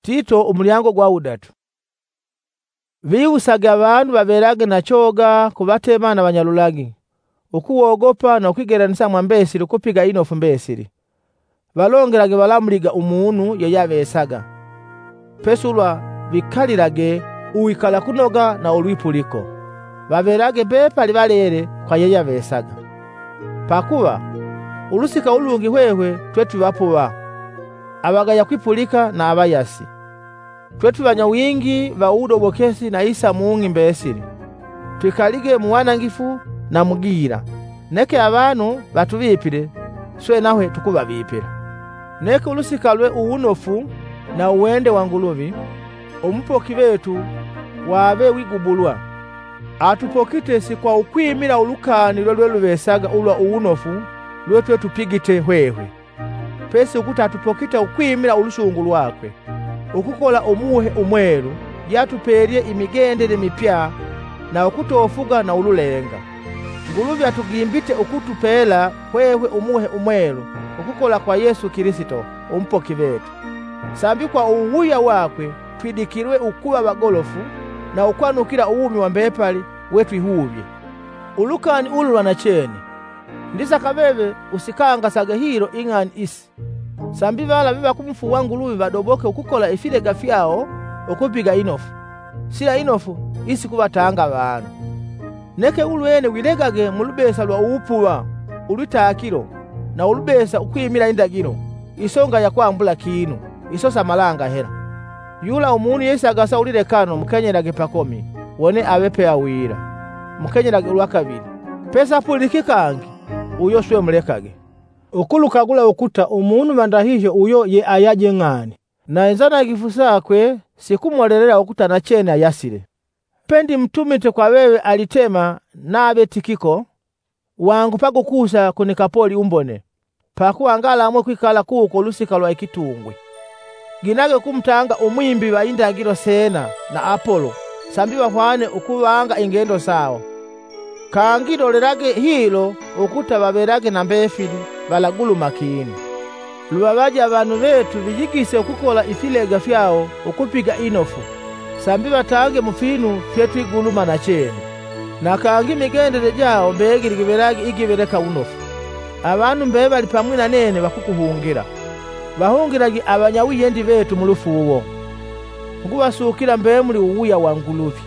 Tito umulyango gwa 3. Biyusaga abantu baberage na choga kubatema na banyalulagi ukuwogopa na ukwigeranisa mwambesiri kupiga inofu mbesiri balongerage balamuliga umuntu yeyabesaga pesulwa bikalirage uwikala kunoga na ulwipuliko baberage bepa libalere kwa yeyabesaga pakuba ulusika ulungi hwehwe twetu bapuba abagaya kwipulika na abayasi twetu banyawingi ba udobokesi na isa muungi mbesiri twikalige muwanangifu na mugira neke abantu batubipire swe nawe tukubabipira neke ulusika lwe uwunofu na uwende wa Nguluvi umupoki betu wabe wigubulwa atupokite si kwa ukwimira ulukani lwe lubesaga ulwa uwunofu lwe tupigite hwehwe pesi ukuta atupokita ukwimira ulushungu lwakwe ukukola omuhe umweru yatuperie imigendere mipya na ukutofuga na ululenga Nguluvi atugimbite ukutupela hwewe umuhe umweru ukukola kwa Yesu Kristo umpoki betu sambi kwa uwuya wakwe twidikirwe ukuba bagolofu na ukwanukira uwumi wa mbepali wetu ihuvye ulukani ululwa na cheni ndisa kabebe usikanga sagahiro ingani isi sambi bala biba kumfu wa Nguluvi badoboke ukukola ifilega fyao ukupiga inofu sila inofu isi kubatanga abantu neke ulwene wilegage mulubesa lwa upuwa ulutakiro na ulubesa ukwimira indagiro isonga ya kwambula kinu isosa malanga hera yula umuntu yesagasa ulilekano mukenyerage pakomi wone abepe awira mukenyerage ulwakabiri pesa pulikikangi uyo swe mulekage ukulukagula ukuta umuntu bandahije uyo ye ayaje ngani na enzana gifusakwe sikumwolelera ukuta na chene ayasire pendi mtumite kwa wewe alitema nabe Tikiko wangu pagukusa kunikapoli umbone pakuangala amwe kwikala kuko lusika lwa ikitungwe ginage kumtanga umwimbi wa indagiro Sena na Apolo sambi bahwane ukubanga ingendo sawo kangiro lerage hilo ukuta baberage na mbefili balagulu makini lubabaje abantu betu bijigise ukukola ifilega fyao ukupiga inofu sambi batange mufinu fyetu iguluma na chene na kangi migendere jao mbegirigiberage igibereka unofu abantu mbe bali pamwe na nene bakukuhungira bahungirage abanyawiyendi betu mulufu uwo ngubasukira mbe muri uwuya wa Nguluvi